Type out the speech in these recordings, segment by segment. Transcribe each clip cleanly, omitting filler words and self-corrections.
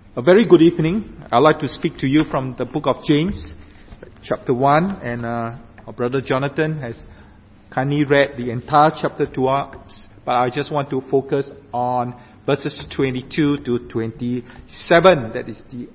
A very good evening. I'd like to speak to you from the book of James, chapter 1. And our brother Jonathan has kindly read the entire chapter to us. But I just want to focus on verses 22 to 27. That is the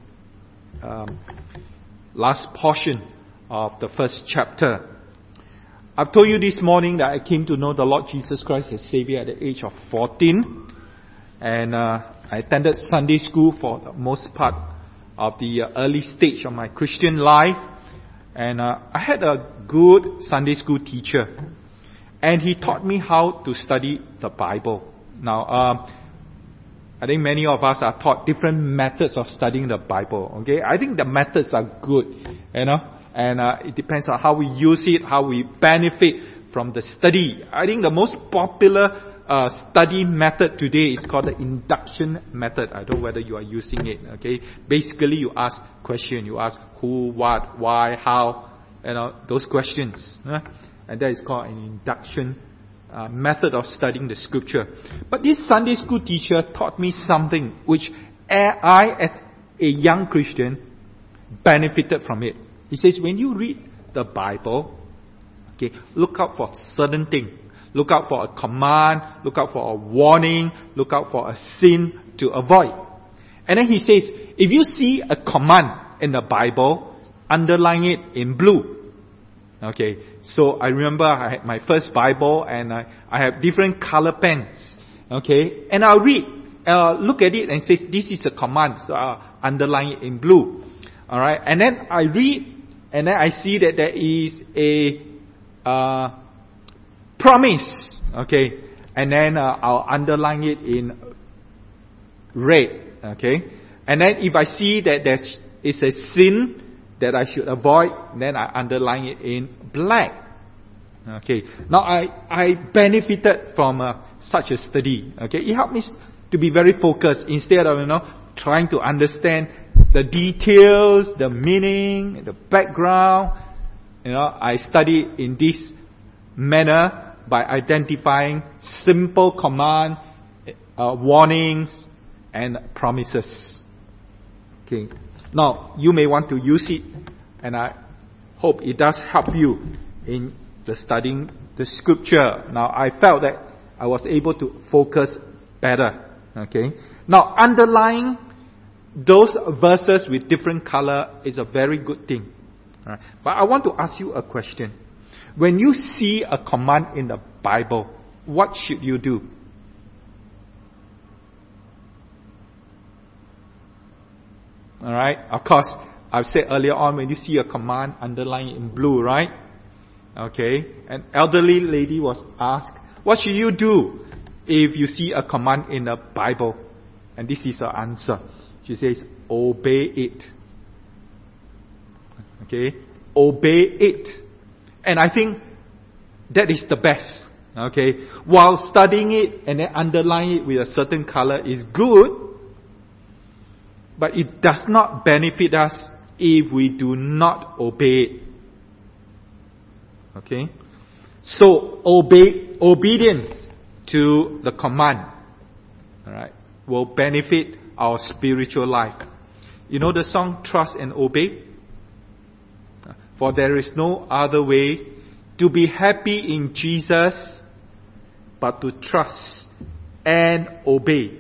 last portion of the first chapter. I've told you this morning that I came to know the Lord Jesus Christ as Savior at the age of 14. And I attended Sunday school for the most part of the early stage of my Christian life. And I had a good Sunday school teacher. And he taught me how to study the Bible. Now, I think many of us are taught different methods of studying the Bible. Okay, I think the methods are good, and it depends on how we use it, how we benefit from the study. I think the most popular study method today is called the induction method. I don't know whether you are using it. Okay, basically you ask questions. You ask who, what, why, how, those questions, and that is called an induction method of studying the scripture. But this Sunday school teacher taught me something which I, as a young Christian, benefited from it. He says, when you read the Bible, okay, look out for certain things. Look out for a command, look out for a warning, look out for a sin to avoid. And then he says, if you see a command in the Bible, underline it in blue. Okay, so I remember I had my first Bible and I have different color pens. Okay, and I'll read, look at it and says, this is a command, so I'll underline it in blue. Alright, and then I read, and then I see that there is a promise. Okay, and then I'll underline it in red. Okay, and then if I see that there is a sin that I should avoid, then I underline it in black. Okay, now I benefited from such a study. Okay, it helped me to be very focused instead of trying to understand the details, the meaning, the background. I study in this manner by identifying simple command, warnings, and promises. Okay. Now, you may want to use it, and I hope it does help you in the studying the scripture. Now, I felt that I was able to focus better. Okay. Now, underlying those verses with different color is a very good thing. Right. But I want to ask you a question. When you see a command in the Bible, what should you do? Alright, of course, I've said earlier on, when you see a command, underline it in blue, right? Okay, an elderly lady was asked, what should you do if you see a command in the Bible? And this is her answer. She says, obey it. Okay, obey it. And I think that is the best. Okay, while studying it and then underline it with a certain color is good, but it does not benefit us if we do not obey it. Okay? So, obedience to the command, alright, will benefit our spiritual life. You know the song, Trust and Obey? For there is no other way to be happy in Jesus but to trust and obey.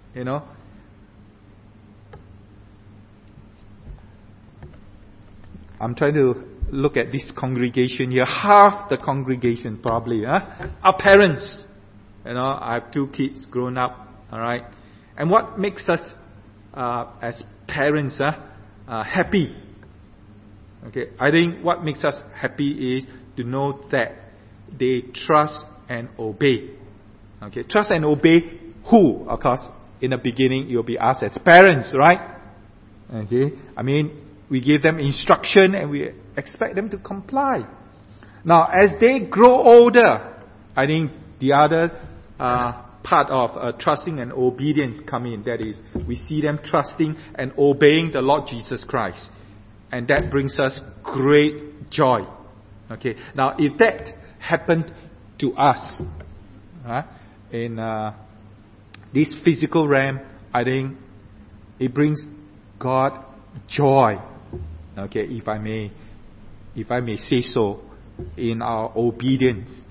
I'm trying to look at this congregation here. Half the congregation probably are parents. I have 2 kids grown up. Alright. And what makes us as parents happy? Okay. I think what makes us happy is to know that they trust and obey. Okay. Trust and obey who? Of course, in the beginning you'll be asked as parents, right? Okay. We give them instruction and we expect them to comply. Now, as they grow older, I think the other part of trusting and obedience come in. That is, we see them trusting and obeying the Lord Jesus Christ. And that brings us great joy. Okay. Now, if that happened to us in this physical realm, I think it brings God joy, okay, if I may say so, in our obedience.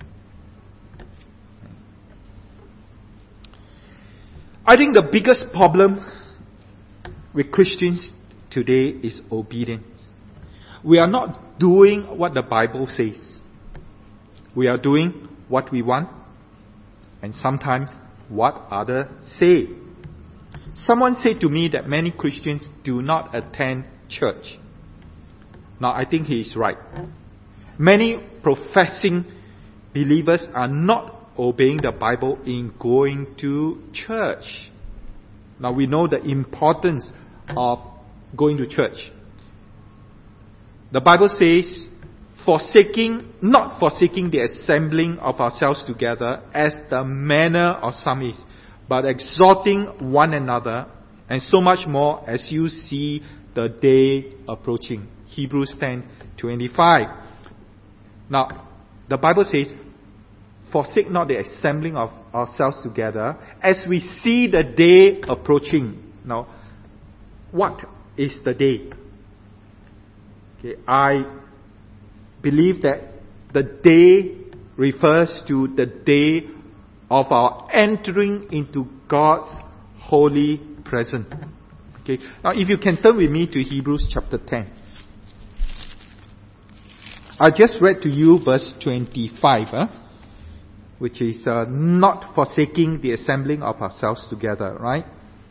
I think the biggest problem with Christians today is obedience. We are not doing what the Bible says. We are doing what we want, and sometimes what others say. Someone said to me that many Christians do not attend church. Now, I think he is right. Many professing believers are not obeying the Bible in going to church. Now, we know the importance of going to church. The Bible says, not forsaking the assembling of ourselves together as the manner of some is, but exhorting one another, and so much more as you see the day approaching. Hebrews 10:25. Now, the Bible says, forsake not the assembling of ourselves together as we see the day approaching. Now, what is the day? Okay, I believe that the day refers to the day of our entering into God's holy presence. Okay, now if you can turn with me to Hebrews chapter 10. I just read to you verse 25, which is not forsaking the assembling of ourselves together, right?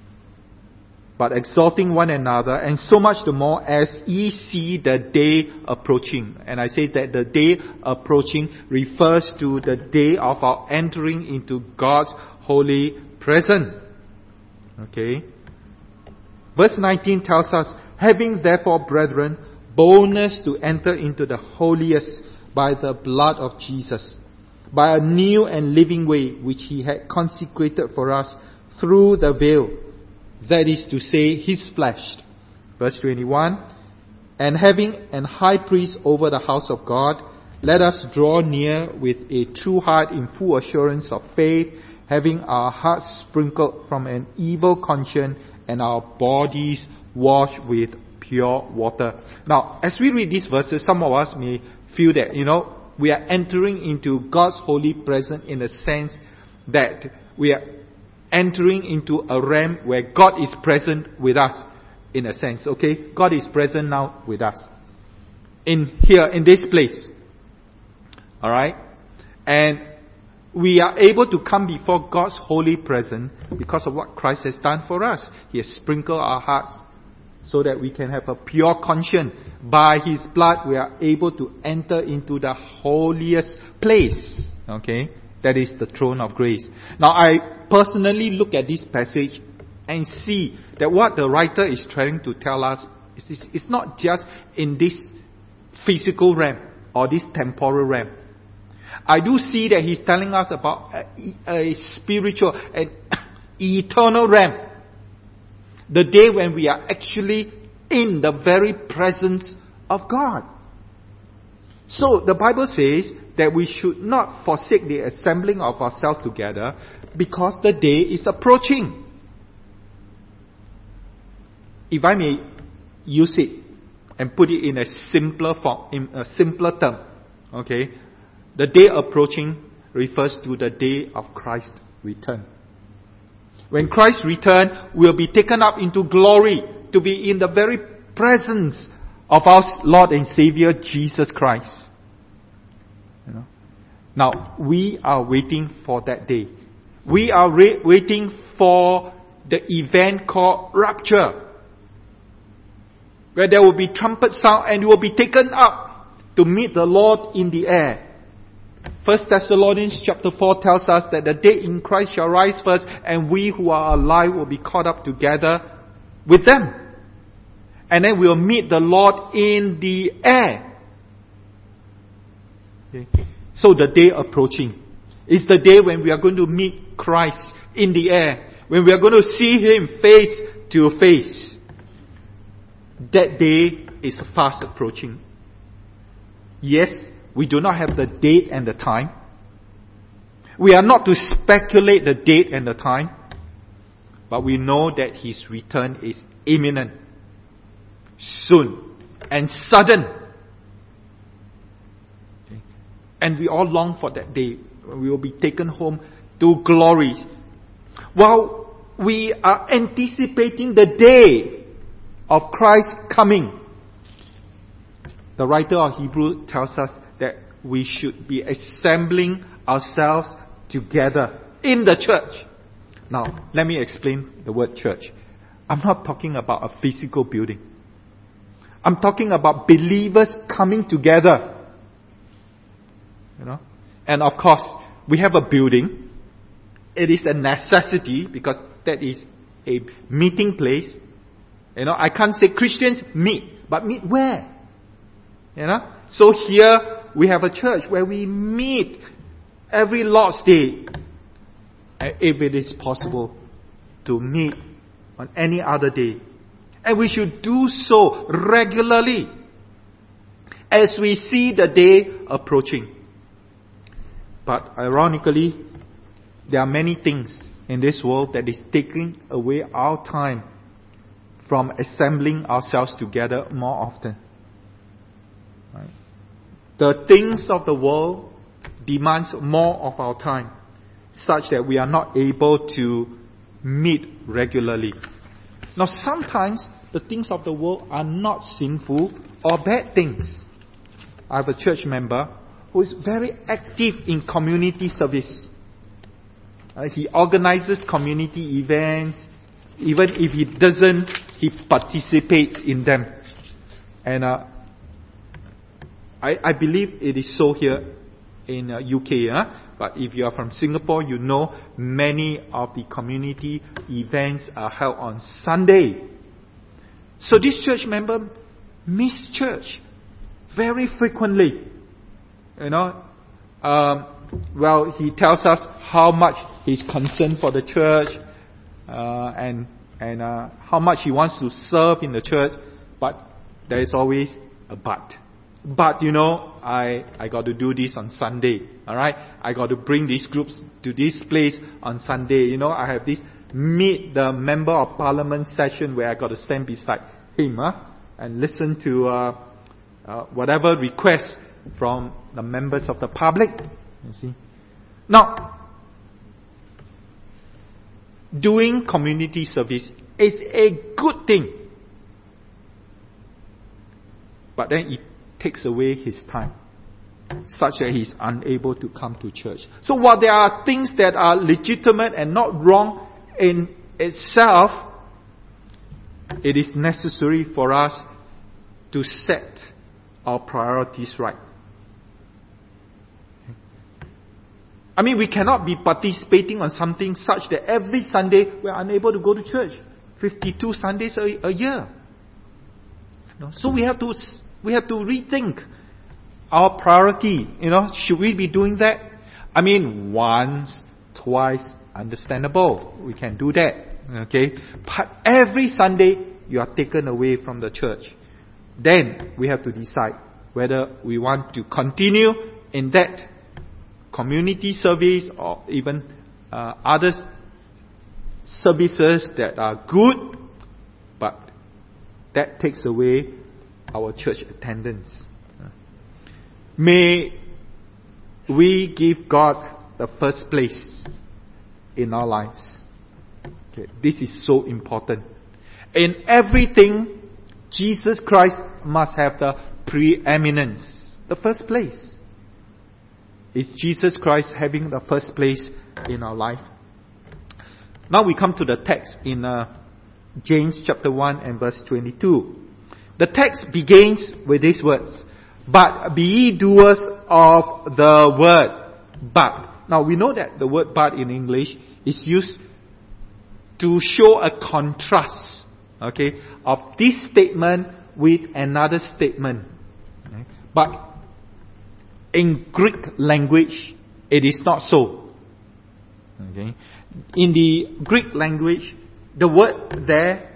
But exhorting one another, and so much the more as ye see the day approaching. And I say that the day approaching refers to the day of our entering into God's holy presence. Okay? Verse 19 tells us, having therefore, brethren, boldness to enter into the holiest by the blood of Jesus, by a new and living way which he had consecrated for us through the veil, that is to say, his flesh. Verse 21, and having an high priest over the house of God, let us draw near with a true heart in full assurance of faith, having our hearts sprinkled from an evil conscience and our bodies washed with pure water. Now, as we read these verses, some of us may feel that, we are entering into God's holy presence in the sense that we are entering into a realm where God is present with us, in a sense, okay? God is present now with us. In this place. Alright? And we are able to come before God's holy presence because of what Christ has done for us. He has sprinkled our hearts so that we can have a pure conscience. By His blood, we are able to enter into the holiest place. Okay? That is the throne of grace. Now, I personally look at this passage and see that what the writer is trying to tell us is it's not just in this physical realm or this temporal realm. I do see that he's telling us about a spiritual and eternal realm. The day when we are actually in the very presence of God. So the Bible says that we should not forsake the assembling of ourselves together because the day is approaching. If I may use it and put it in a simpler form, in a simpler term, okay? The day approaching refers to the day of Christ's return. When Christ returns, we'll be taken up into glory to be in the very presence of our Lord and Savior Jesus Christ. Now, we are waiting for that day. We are waiting for the event called rapture, where there will be trumpet sound and you will be taken up to meet the Lord in the air. 1 Thessalonians chapter 4 tells us that the dead in Christ shall rise first, and we who are alive will be caught up together with them. And then we'll meet the Lord in the air. Okay. So the day approaching is the day when we are going to meet Christ in the air, when we are going to see Him face to face. That day is fast approaching. Yes, we do not have the date and the time. We are not to speculate the date and the time, but we know that His return is imminent. soon and sudden. Okay. And we all long for that day when we will be taken home to glory. While we are anticipating the day of Christ's coming, the writer of Hebrews tells us that we should be assembling ourselves together in the church. Now, let me explain the word church. I'm not talking about a physical building. I'm talking about believers coming together. And of course, we have a building. It is a necessity because that is a meeting place. I can't say Christians meet, but meet where? So here we have a church where we meet every Lord's Day. If it is possible to meet on any other day. And we should do so regularly as we see the day approaching. But ironically, there are many things in this world that is taking away our time from assembling ourselves together more often. Right? The things of the world demands more of our time, such that we are not able to meet regularly. Now, sometimes the things of the world are not sinful or bad things. I have a church member who is very active in community service. He organizes community events. Even if he doesn't, he participates in them. And I believe it is so here in UK. But if you are from Singapore, you know many of the community events are held on Sunday. So this church member miss church very frequently. Well, he tells us how much he's concerned for the church and how much he wants to serve in the church. But there is always a but. But I got to do this on Sunday. Alright? I got to bring these groups to this place on Sunday. I have this meet the member of parliament session where I got to stand beside him and listen to whatever requests from the members of the public. You see? Now, doing community service is a good thing. But then it takes away his time, such that he's unable to come to church. So while there are things that are legitimate and not wrong in itself, it is necessary for us to set our priorities right. We cannot be participating on something such that every Sunday we are unable to go to church. 52 Sundays a year. So we have to rethink our priority. Should we be doing that? Once, twice, understandable. We can do that. Okay? But every Sunday, you are taken away from the church. Then, we have to decide whether we want to continue in that community service or even other services that are good, but that takes away our church attendance. May we give God the first place in our lives. Okay, this is so important. In everything, Jesus Christ must have the preeminence, the first place. Is Jesus Christ having the first place in our life? Now we come to the text in James chapter 1 and verse 22. The text begins with these words, "But be ye doers of the word." But. Now we know that the word "but" in English is used to show a contrast, of this statement with another statement. Okay? But in Greek language, it is not so. Okay? In the Greek language, the word there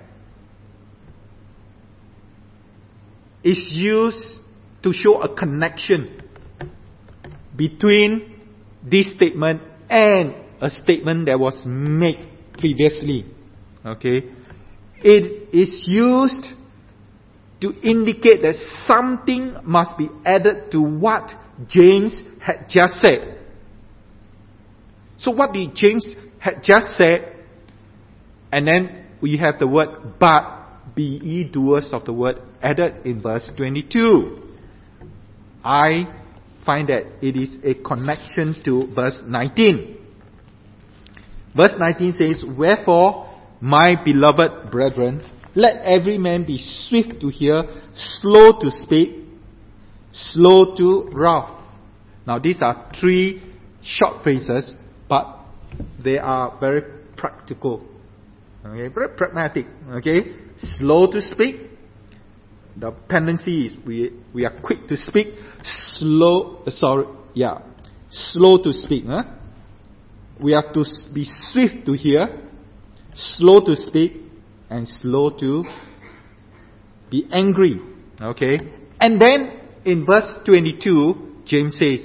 is used to show a connection between this statement and a statement that was made previously. Okay? It is used to indicate that something must be added to what James had just said. So what did James had just said? And then we have the word but, be ye doers of the word, added in verse 22. I find that it is a connection to verse 19. Verse 19 says, wherefore, my beloved brethren, let every man be swift to hear, slow to speak, slow to wrath. Now these are three short phrases, but they are very practical. Okay, very pragmatic. Okay, slow to speak. The tendency is we are quick to speak, slow to speak. We have to be swift to hear, slow to speak, and slow to be angry. Okay? And then in verse 22, James says,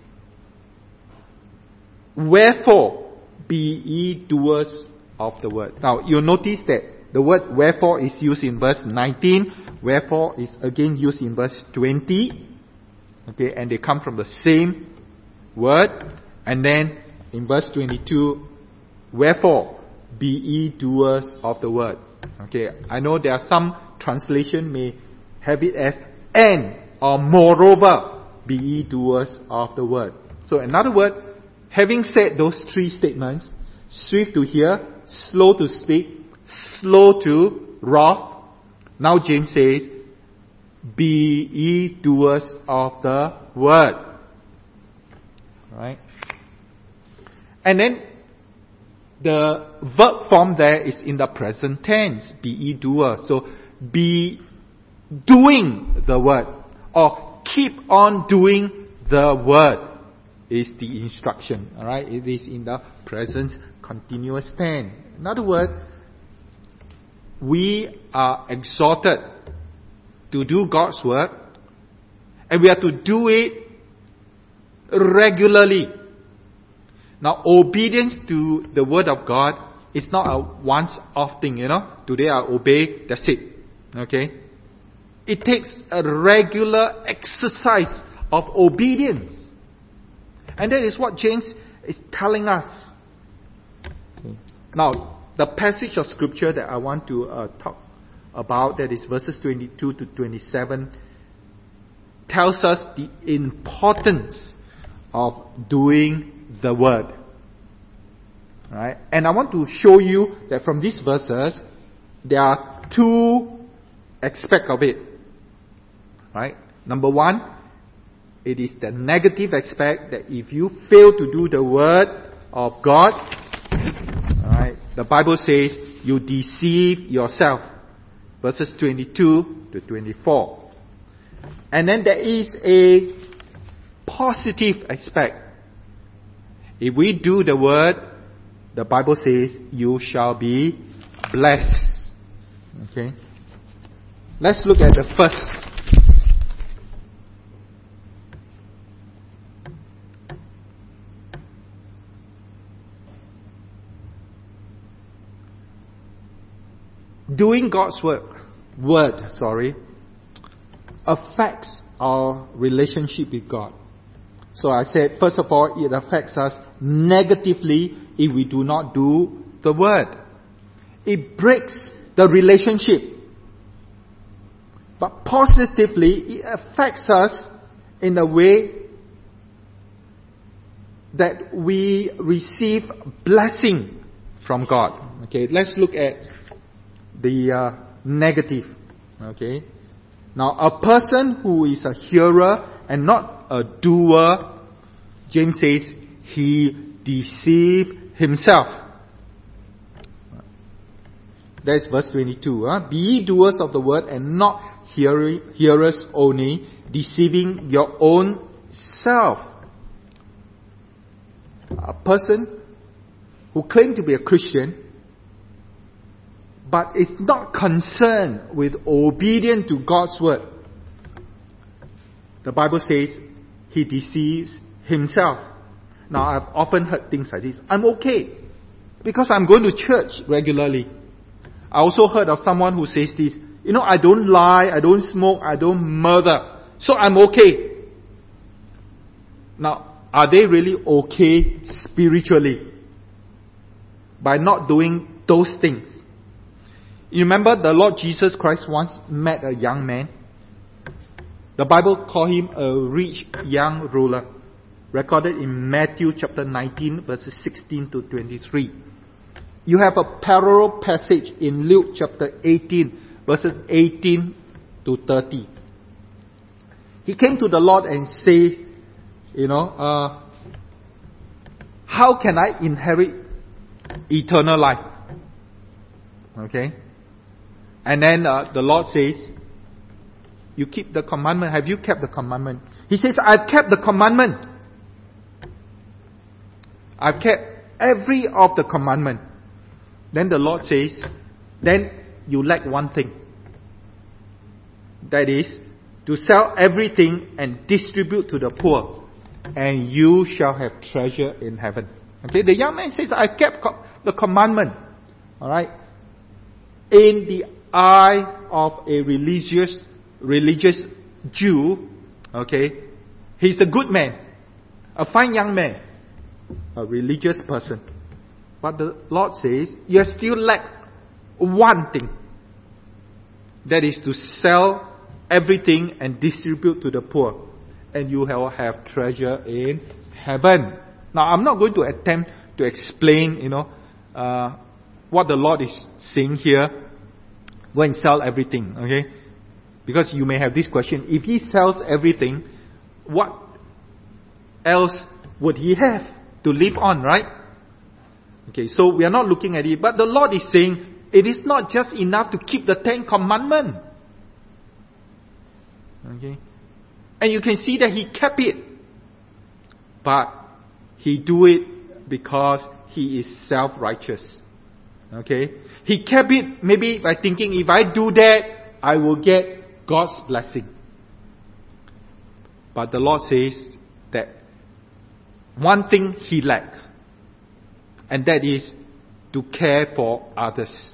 wherefore be ye doers of the word. Now you'll notice that the word wherefore is used in verse 19, wherefore is again used in verse 20. Okay, and they come from the same word. And then in verse 22, wherefore be ye doers of the word. Okay, I know there are some translation may have it as and or moreover be ye doers of the word. So in other words, having said those three statements, swift to hear, slow to speak, slow to wrath, now James says, be ye doers of the word. Right? And then the verb form there is in the present tense, be ye doers. So be doing the word, or keep on doing the word is the instruction. Alright? It is in the present continuous tense. In other words, we are exhorted to do God's work, and we have to do it regularly. Now, obedience to the word of God is not a once-off thing, Today I obey, that's it. Okay? It takes a regular exercise of obedience. And that is what James is telling us. Okay. Now, the passage of scripture that I want to talk about, that is verses 22 to 27, tells us the importance of doing the word. Right? And I want to show you that from these verses, there are two aspects of it. Right? Number one, it is the negative aspect that if you fail to do the word of God, right, the Bible says you deceive yourself. Verses 22 to 24. And then there is a positive aspect. If we do the word, the Bible says you shall be blessed. Okay? Let's look at the first. Doing God's word affects our relationship with God. So I said, first of all, it affects us negatively if we do not do the word. It breaks the relationship. But positively, it affects us in a way that we receive blessing from God. Okay, let's look at the negative. Okay. Now, a person who is a hearer and not a doer, James says, he deceived himself. That's verse 22. Be ye doers of the word and not hearers only, deceiving your own self. A person who claims to be a Christian but is not concerned with obedience to God's word, the Bible says he deceives himself. Now, I've often heard things like this. I'm okay because I'm going to church regularly. I also heard of someone who says this. I don't lie, I don't smoke, I don't murder, so I'm okay. Now, are they really okay spiritually by not doing those things? You remember the Lord Jesus Christ once met a young man. The Bible called him a rich young ruler, recorded in Matthew chapter 19 verses 16 to 23. You have a parallel passage in Luke chapter 18 verses 18 to 30. He came to the Lord and said, how can I inherit eternal life? Okay. And then the Lord says, you keep the commandment. Have you kept the commandment? He says, I've kept the commandment. I've kept every of the commandment. Then the Lord says, then you lack one thing. That is, to sell everything and distribute to the poor, and you shall have treasure in heaven. Okay, the young man says, I kept the commandment. Alright? In the eye of a religious Jew, okay, he's a good man, a fine young man, a religious person. But the Lord says, you still lack one thing. That is to sell everything and distribute to the poor, and you will have treasure in heaven. Now, I'm not going to attempt to explain, what the Lord is saying here. Go and sell everything, okay? Because you may have this question, if he sells everything, what else would he have to live on, right? Okay, so we are not looking at it, but the Lord is saying, it is not just enough to keep the 10 commandments. Okay? And you can see that he kept it. But he do it because he is self-righteous. Okay? He kept it maybe by thinking, if I do that, I will get God's blessing. But the Lord says that one thing he lacked, and that is to care for others.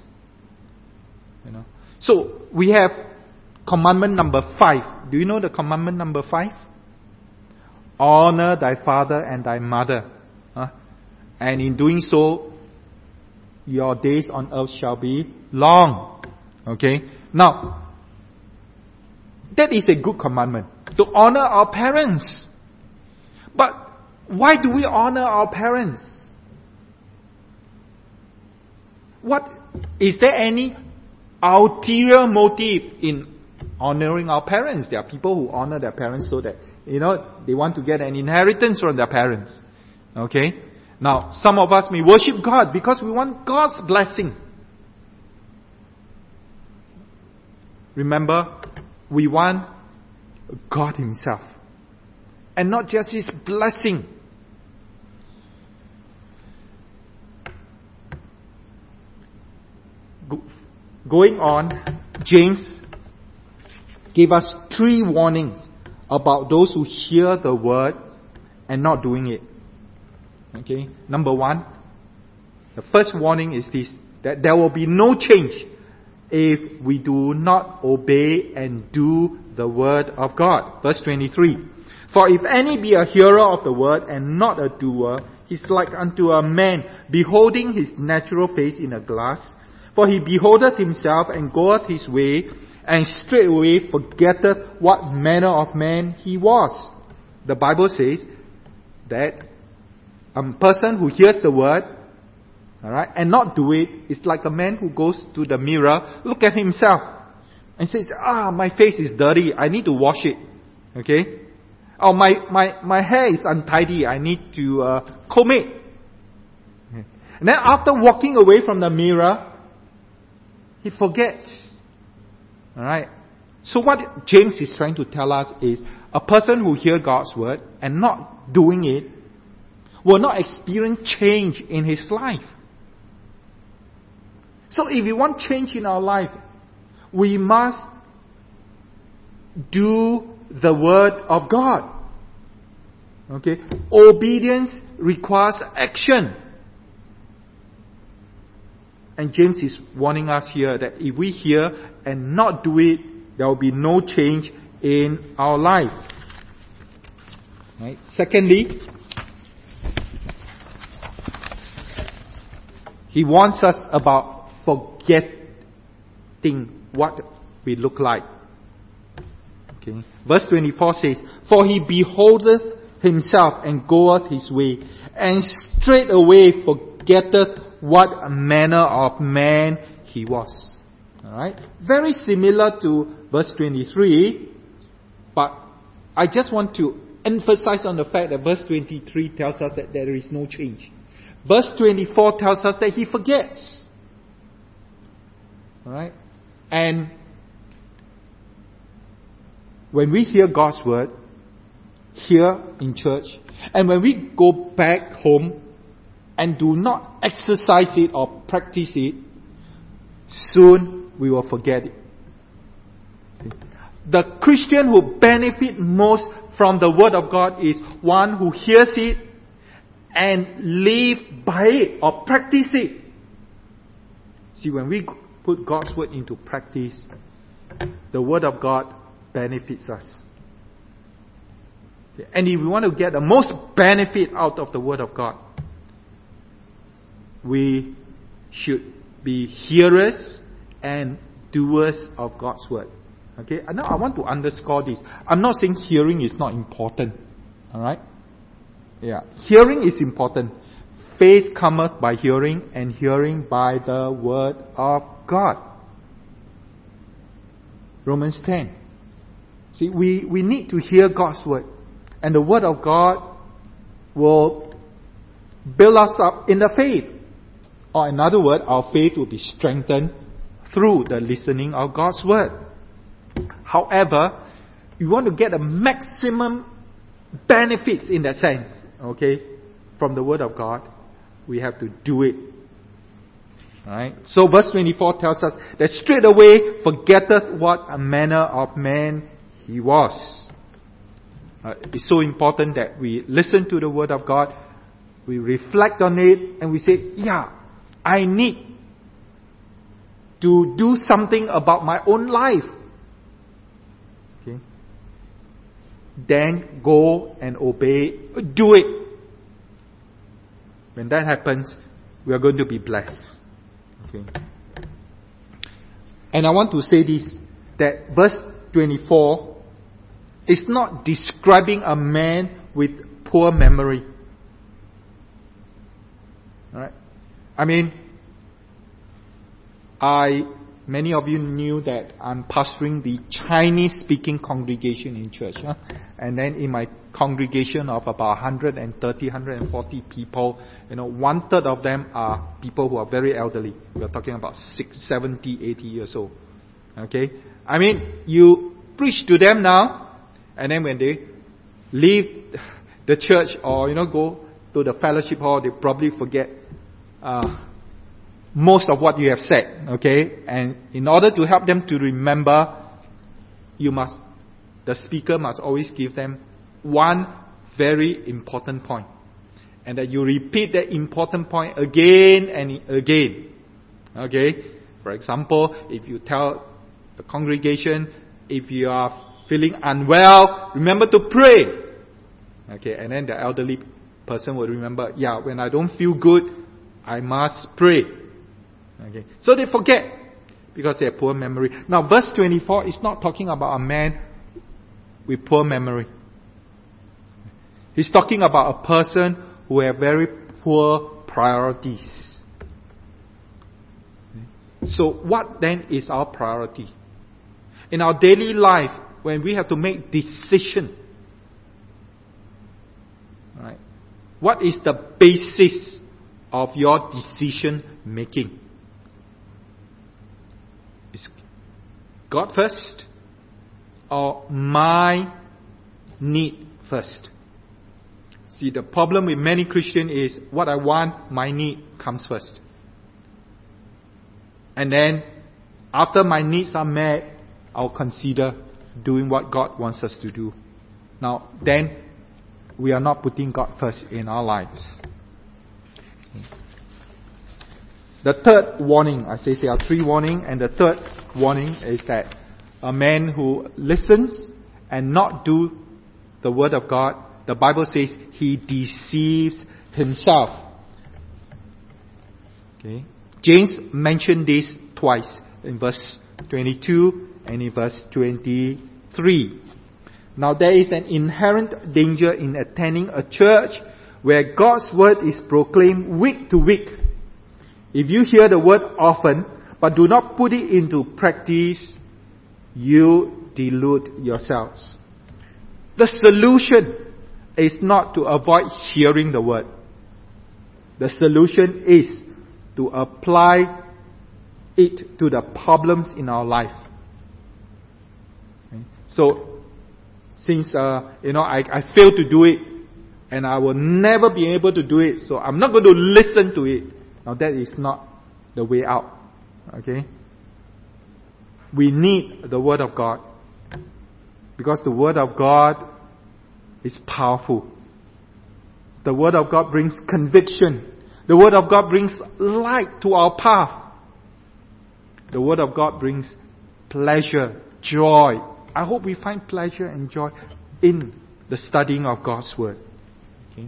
So we have commandment number 5. Do you know the commandment number 5? Honor thy father and thy mother. And in doing so, your days on earth shall be long. Okay? Now, that is a good commandment. To honor our parents. But why do we honor our parents? Is there any ulterior motive in honoring our parents? There are people who honor their parents so that, they want to get an inheritance from their parents. Okay? Now, some of us may worship God because we want God's blessing. Remember, we want God Himself. And not just His blessing. Going on, James gave us 3 warnings about those who hear the word and not doing it. Okay, number 1, the first warning is this, that there will be no change if we do not obey and do the word of God. Verse 23, for if any be a hearer of the word and not a doer, he is like unto a man beholding his natural face in a glass. For he beholdeth himself and goeth his way, and straightway forgetteth what manner of man he was. The Bible says that a person who hears the word, alright, and not do it, is like a man who goes to the mirror, look at himself, and says, my face is dirty, I need to wash it. Okay? Oh, my hair is untidy, I need to comb it. Okay. And then after walking away from the mirror, he forgets. Alright? So what James is trying to tell us is, a person who hears God's word and not doing it will not experience change in his life. So if we want change in our life, we must do the word of God. Okay? Obedience requires action. And James is warning us here that if we hear and not do it, there will be no change in our life. Right? Secondly, he warns us about forgetting what we look like. Okay. Verse 24 says, "For he beholdeth himself and goeth his way, and straightway forgetteth what manner of man he was." Alright? Very similar to verse 23, but I just want to emphasize on the fact that verse 23 tells us that there is no change. Verse 24 tells us that he forgets. Alright? And when we hear God's word, here in church, and when we go back home and do not exercise it or practice it, soon we will forget it. See? The Christian who benefit most from the word of God is one who hears it and live by it or practice it. See, when we put God's word into practice, the word of God benefits us. And if we want to get the most benefit out of the word of God, we should be hearers and doers of God's word. Okay? Now I want to underscore this. I'm not saying hearing is not important. Alright? Yeah. Hearing is important. Faith cometh by hearing, and hearing by the word of God. Romans 10. See, we need to hear God's word. And the word of God will build us up in the faith. Or in other words, our faith will be strengthened through the listening of God's word. However, you want to get a maximum benefits in that sense, okay, from the word of God, we have to do it. Alright? So verse 24 tells us that straightway forgetteth what a manner of man he was. It's so important that we listen to the word of God, we reflect on it, and we say, yeah, I need to do something about my own life. Okay? Then go and obey, do it. When that happens, we are going to be blessed. Okay? And I want to say this, that verse 24 is not describing a man with poor memory. Right? I mean, many of you knew that I'm pastoring the Chinese-speaking congregation in church. And then in my congregation of about 130, 140 people, 1/3 of them are people who are very elderly. We're talking about 70, 80 years old. Okay? I mean, you preach to them now, and then when they leave the church or, go to the fellowship hall, they probably forget most of what you have said. Okay? And in order to help them to remember, the speaker must always give them one very important point. And that you repeat that important point again and again. Okay? For example, if you tell the congregation, if you are feeling unwell, remember to pray. Okay, and then the elderly person will remember, when I don't feel good, I must pray. Okay, so they forget because they have poor memory. Now, verse 24 is not talking about a man with poor memory. He's talking about a person who have very poor priorities. So, what then is our priority? In our daily life, when we have to make decision, right? What is the basis of your decision making? Is God first or my need first? See, the problem with many Christians is what I want, my need comes first. And then after my needs are met, I'll consider doing what God wants us to do. Now, then, we are not putting God first in our lives. The third warning, I say there are three warnings, and the third warning is that a man who listens and not do the word of God, the Bible says he deceives himself. Okay. James mentioned this twice, in verse 22 and in verse 23. Now there is an inherent danger in attending a church where God's word is proclaimed week to week. If you hear the word often, but do not put it into practice, you delude yourselves. The solution is not to avoid hearing the word. The solution is to apply it to the problems in our life. Okay? So, since I failed to do it, and I will never be able to do it, so I'm not going to listen to it. Now that is not the way out. Okay? We need the Word of God. Because the Word of God is powerful. The Word of God brings conviction. The Word of God brings light to our path. The Word of God brings pleasure, joy. I hope we find pleasure and joy in the studying of God's Word. Okay?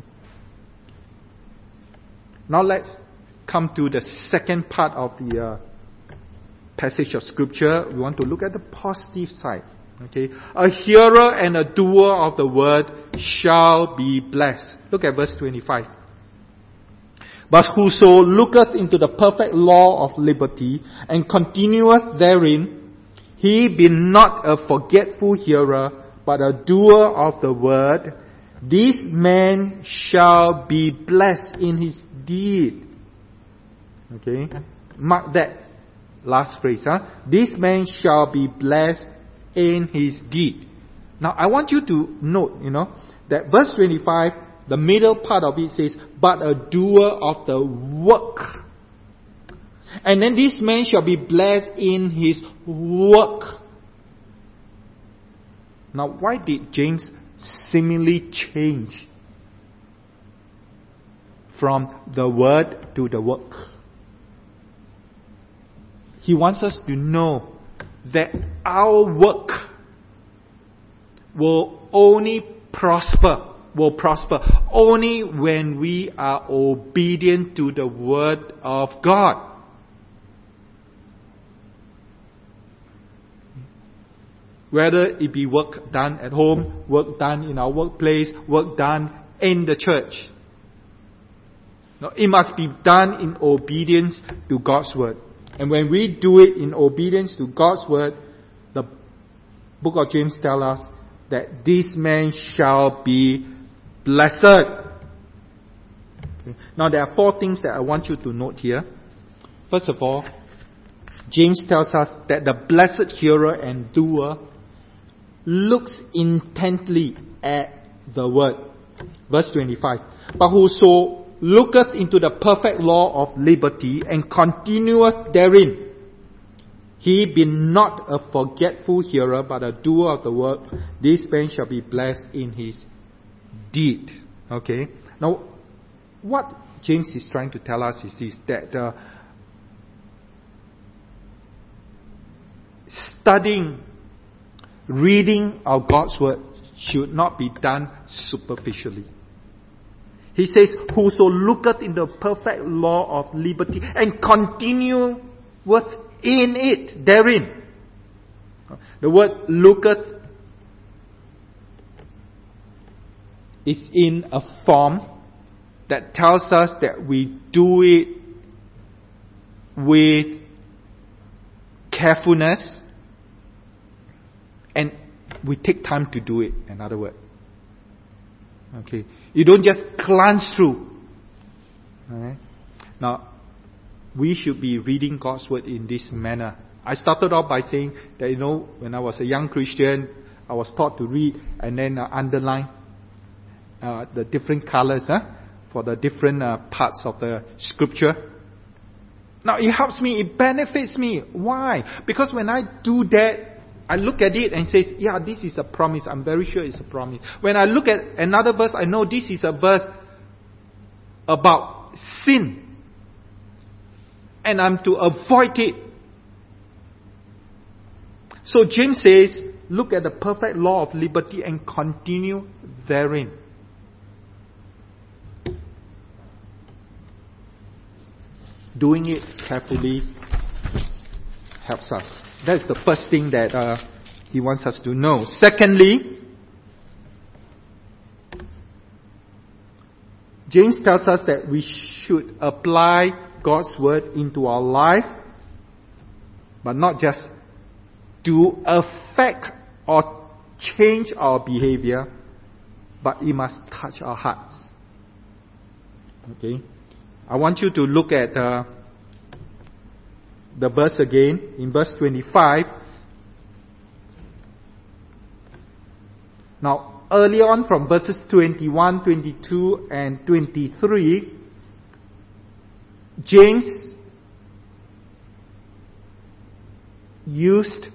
Now let's come to the second part of the passage of Scripture. We want to look at the positive side. Okay, a hearer and a doer of the word shall be blessed. Look at verse 25. But whoso looketh into the perfect law of liberty and continueth therein, he be not a forgetful hearer, but a doer of the word, this man shall be blessed in his deed. Okay, mark that last phrase. This man shall be blessed in his deed. Now I want you to note, that verse 25, the middle part of it says, but a doer of the work. And then this man shall be blessed in his work. Now why did James seemingly change from the word to the work? He wants us to know that our work will prosper only when we are obedient to the word of God. Whether it be work done at home, work done in our workplace, work done in the church. No, it must be done in obedience to God's word. And when we do it in obedience to God's word, the book of James tells us that this man shall be blessed. Okay. Now there are four things that I want you to note here. First of all, James tells us that the blessed hearer and doer looks intently at the word. Verse 25. But whoso looketh into the perfect law of liberty and continueth therein, he be not a forgetful hearer, but a doer of the work, this man shall be blessed in his deed. Okay? Now, what James is trying to tell us is this, that studying, reading of God's word should not be done superficially. He says, whoso looketh in the perfect law of liberty and continueth in it, therein. The word looketh is in a form that tells us that we do it with carefulness and we take time to do it, in other words. Okay. You don't just glance through. Alright. Now, we should be reading God's word in this manner. I started off by saying that, when I was a young Christian, I was taught to read and then underline the different colors for the different parts of the scripture. Now, it helps me, it benefits me. Why? Because when I do that, I look at it and says, yeah, this is a promise. I'm very sure it's a promise. When I look at another verse, I know this is a verse about sin. and I'm to avoid it. So James says, look at the perfect law of liberty and continue therein. Doing it carefully helps us. That's the first thing that he wants us to know. Secondly, James tells us that we should apply God's word into our life, but not just to affect or change our behavior, but it must touch our hearts. Okay? I want you to look at the verse again, in verse 25. Now, early on from verses 21, 22 and 23, James used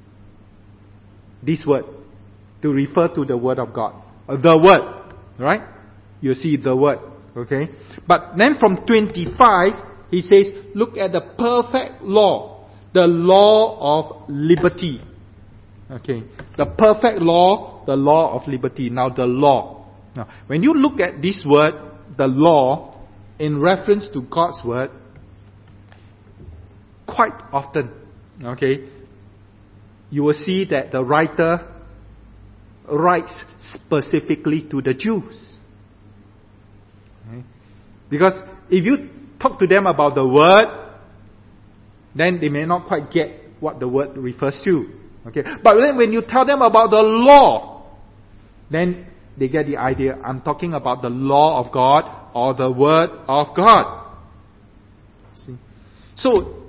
this word to refer to the word of God. The word, right? You see the word, okay? But then from 25, he says, look at the perfect law, the law of liberty. Okay, the perfect law, the law of liberty. Now the law. Now, when you look at this word, the law, in reference to God's word, quite often, okay, you will see that the writer writes specifically to the Jews. Okay? Because if you talk to them about the word, then they may not quite get what the word refers to. Okay, but then when you tell them about the law, then they get the idea. I'm talking about the law of God or the word of God. See? So,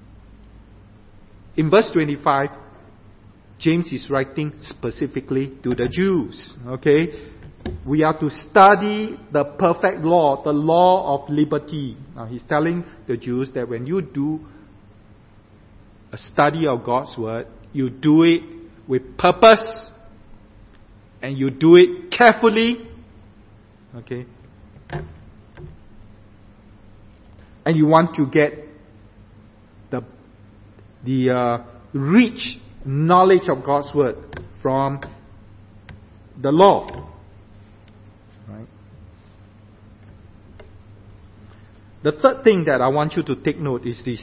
in verse 25, James is writing specifically to the Jews. Okay, we are to study the perfect law, the law of liberty. Now he's telling the Jews that when you do a study of God's word, you do it with purpose and you do it carefully. Okay, and you want to get the rich knowledge of God's word from the law. Right? The third thing that I want you to take note is this.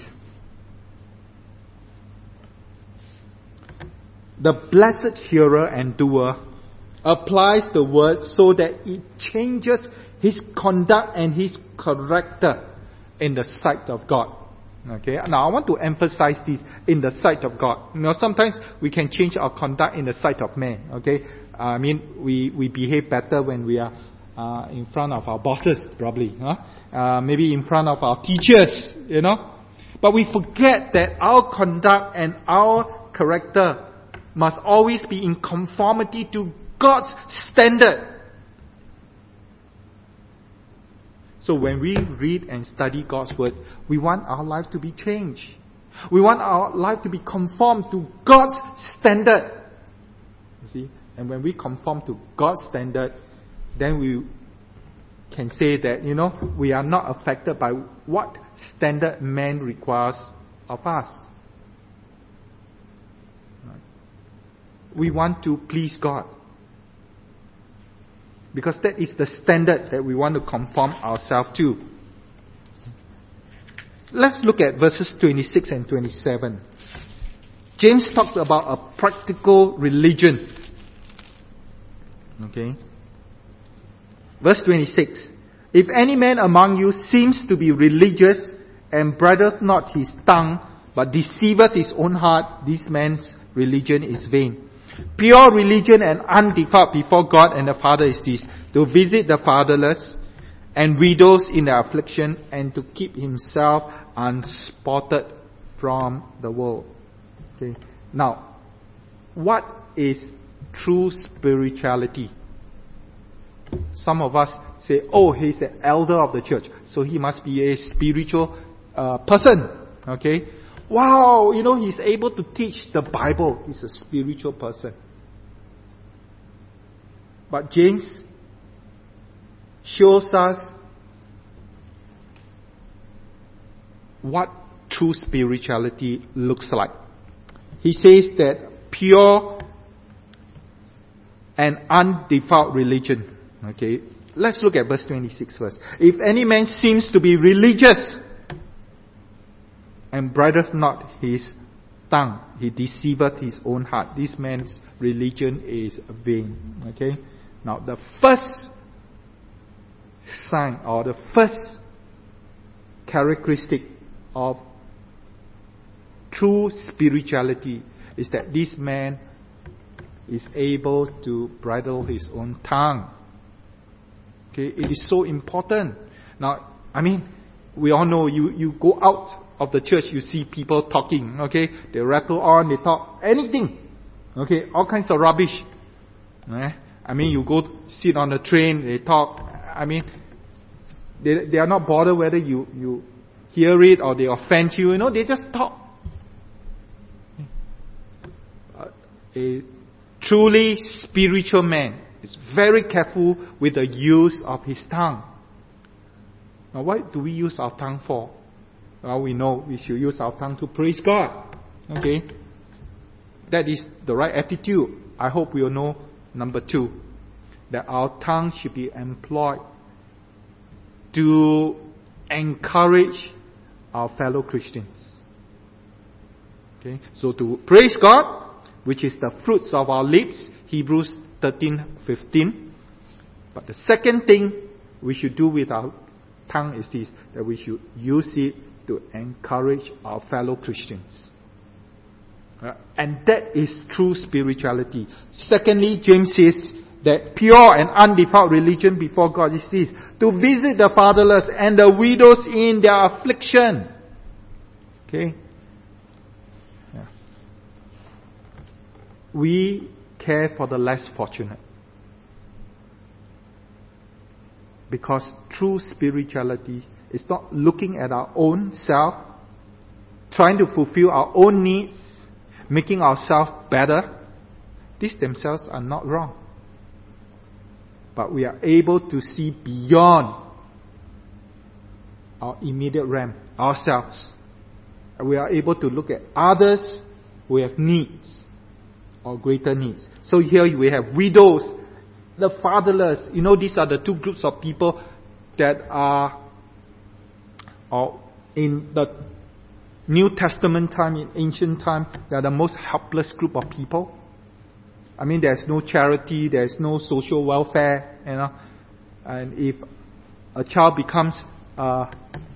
The blessed hearer and doer applies the word so that it changes his conduct and his character in the sight of God. Okay, now I want to emphasize this, in the sight of God. You know, sometimes we can change our conduct in the sight of man. Okay, I mean, we behave better when we are in front of our bosses, probably. Maybe in front of our teachers, you know. But we forget that our conduct and our character must always be in conformity to God's standard. So when we read and study God's word, we want our life to be changed. We want our life to be conformed to God's standard. You see? And when we conform to God's standard, then we can say that, you know, we are not affected by what standard man requires of us. We want to please God, because that is the standard that we want to conform ourselves to. Let's look at verses 26 and 27. James talks about a practical religion. Okay. Verse 26. If any man among you seems to be religious and bridleth not his tongue, but deceiveth his own heart, this man's religion is vain. Pure religion and undefiled before God and the Father is this: to visit the fatherless and widows in their affliction, and to keep himself unspotted from the world. Okay. Now, what is true spirituality? Some of us say, oh, he's an elder of the church, so he must be a spiritual person. Okay. Wow, you know, he's able to teach the Bible. He's a spiritual person. But James shows us what true spirituality looks like. He says that pure and undefiled religion. Okay, let's look at verse 26 first. If any man seems to be religious and bridleth not his tongue, he deceiveth his own heart. This man's religion is vain. Okay, now the first sign or the first characteristic of true spirituality is that this man is able to bridle his own tongue. Okay, it is so important. Now, we all know you go out of the church, you see people talking. Okay, they rattle on, they talk anything. Okay, all kinds of rubbish. You go sit on the train, they talk. They are not bothered whether you hear it or they offend you. They just talk. A truly spiritual man is very careful with the use of his tongue. Now, what do we use our tongue for? Well, we know we should use our tongue to praise God. Okay? That is the right attitude. I hope we will know, number 2, that our tongue should be employed to encourage our fellow Christians. Okay? So to praise God, which is the fruits of our lips, Hebrews 13:15. But the second thing we should do with our tongue is this, that we should use it to encourage our fellow Christians. And that is true spirituality. Secondly, James says that pure and undefiled religion before God is this, to visit the fatherless and the widows in their affliction. Okay? We care for the less fortunate. Because true spirituality is not looking at our own self, trying to fulfill our own needs, making ourselves better. These themselves are not wrong. But we are able to see beyond our immediate realm, ourselves. We are able to look at others who have needs or greater needs. So here we have widows, the fatherless. These are the two groups of people that are in the New Testament time, in ancient time, they are the most helpless group of people. There's no charity, there's no social welfare, and if a child becomes an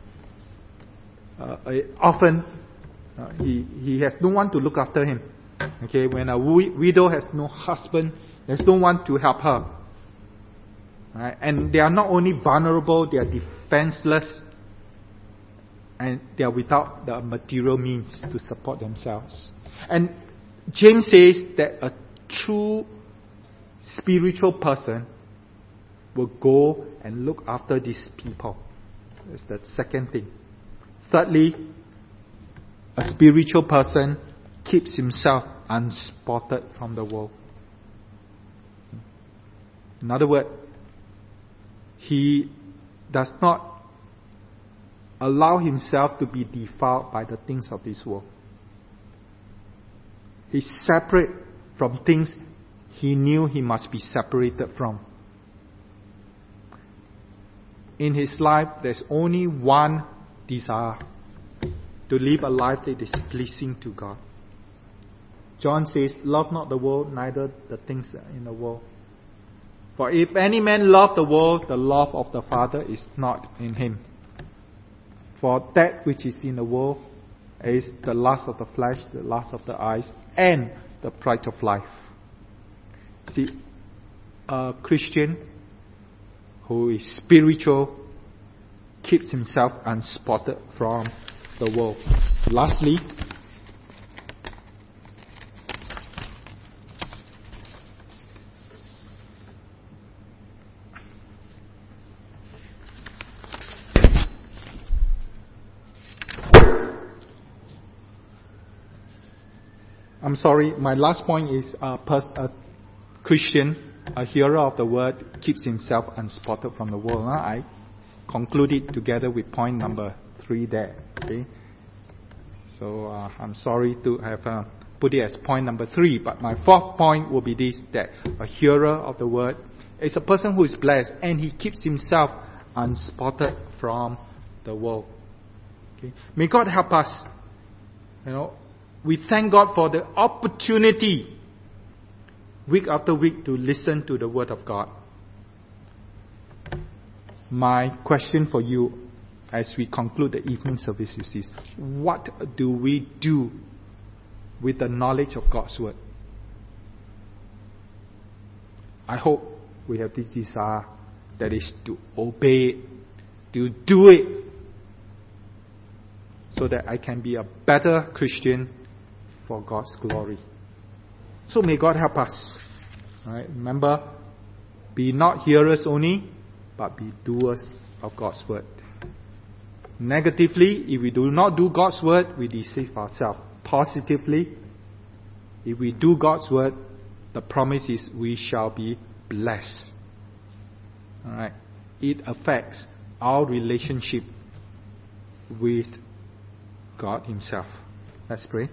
orphan, he has no one to look after him. Okay, when a widow has no husband, there's no one to help her. Right? And they are not only vulnerable, they are defenseless, and they are without the material means to support themselves. And James says that a true spiritual person will go and look after these people. That's the second thing. Thirdly, a spiritual person keeps himself unspotted from the world. In other words, he does not allow himself to be defiled by the things of this world. He's separate from things he knew he must be separated from. In his life, there's only one desire: to live a life that is pleasing to God. John says, love not the world, neither the things in the world. For if any man love the world, the love of the Father is not in him. For that which is in the world is the lust of the flesh, the lust of the eyes, and the pride of life. See, a Christian who is spiritual keeps himself unspotted from the world. Lastly, my last point is a Christian, a hearer of the word, keeps himself unspotted from the world. I conclude it together with point number 3 there. Okay? So I'm sorry to have put it as point number 3. But my 4th point will be this, that a hearer of the word is a person who is blessed and he keeps himself unspotted from the world. Okay? May God help us. We thank God for the opportunity week after week to listen to the word of God. My question for you as we conclude the evening service is this: what do we do with the knowledge of God's word? I hope we have this desire, that is to obey it, to do it, so that I can be a better Christian for God's glory. So may God help us. All right? Remember, be not hearers only, but be doers of God's word. Negatively, if we do not do God's word, we deceive ourselves. Positively, if we do God's word, the promise is we shall be blessed. All right? It affects our relationship with God Himself. Let's pray.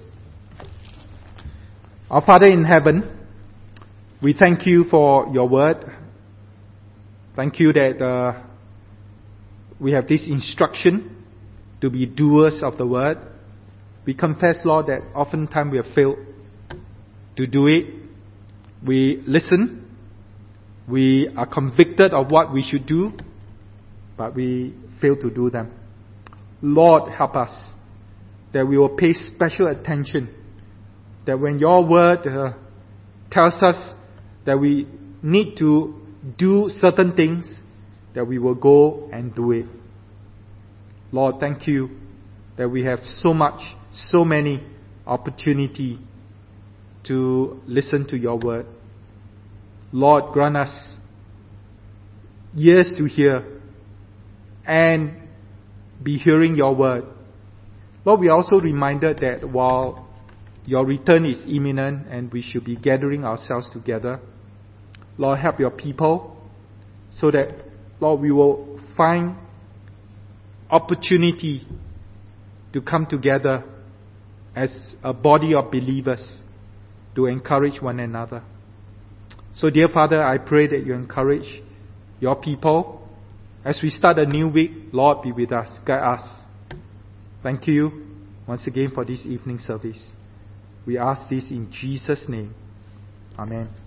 Our Father in heaven, we thank you for your word. Thank you that we have this instruction to be doers of the word. We confess, Lord, that oftentimes we have failed to do it. We listen. We are convicted of what we should do, but we fail to do them. Lord, help us that we will pay special attention, that when your word tells us that we need to do certain things, that we will go and do it. Lord, thank you that we have so many opportunity to listen to your word. Lord, grant us ears to hear and be hearing your word. Lord, we are also reminded that while your return is imminent and we should be gathering ourselves together, Lord, help your people so that, Lord, we will find opportunity to come together as a body of believers to encourage one another. So, dear Father, I pray that you encourage your people as we start a new week. Lord, be with us, guide us. Thank you once again for this evening service. We ask this in Jesus' name. Amen.